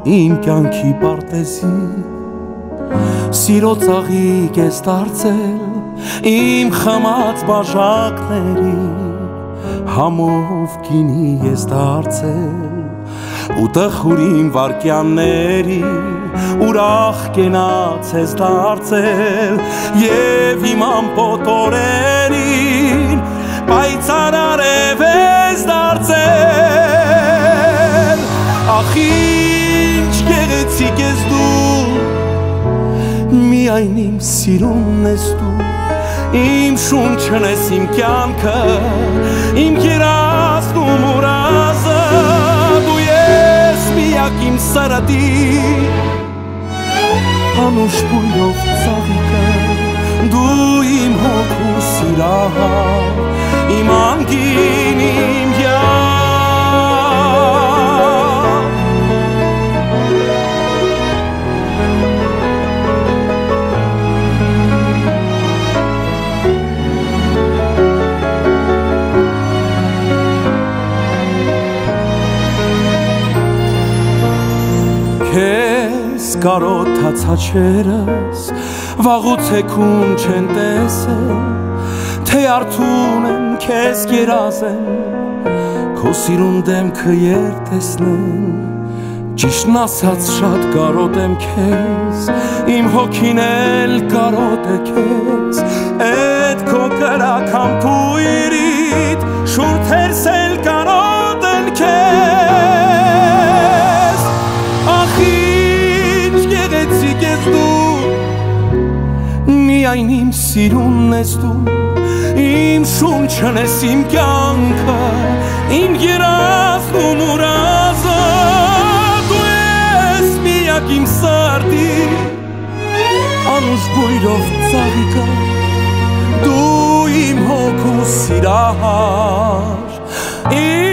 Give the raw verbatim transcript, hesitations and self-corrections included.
իմ կյանքի պարտեզի Սիրո ծաղիկ ես դարձել իմ խմած բաժակների Համով գինի ես դարձել ու տխուրին վարկյանների ուրախ կենաց ես դարձել և իմ ամպոտ օրերին պայծառ արև ես դարձել Ախ ինչ գեղեցիկ ես դու Միայն իմ սիրունն ես դու Իմ շունչն ես իմ կյանքը Իմ կերասն ու մուրազը Դու ես միակ իմ սրտի Անուշ բույրով ծաղիկը Դու իմ հոգու սիրահար Իմ անգին իմ յան Քեզ կարոտ հացաչերս վաղուց եկուն չեն տեսել Թե արթուն են քեզ կերազեն Քո սիրուն դեմքը եր տեսնեն Ճիշտն ասած շատ կարոտ եմ քեզ Իմ հոգին էլ կարոտ է քեզ Էդ քո կրակամ թույրիդ Շուրթերս էլ կարոտ են քեզ Ախ ինչ գեղեցիկ ես դու Միայն իմ սիրունն ես դու Իմ շունչն ես իմ կյանքը Իմ երազն ու մուրազը Դու ես միակ իմ սրտի Անուշ բույրով ծաղիկը Դու իմ հոգու սիրահար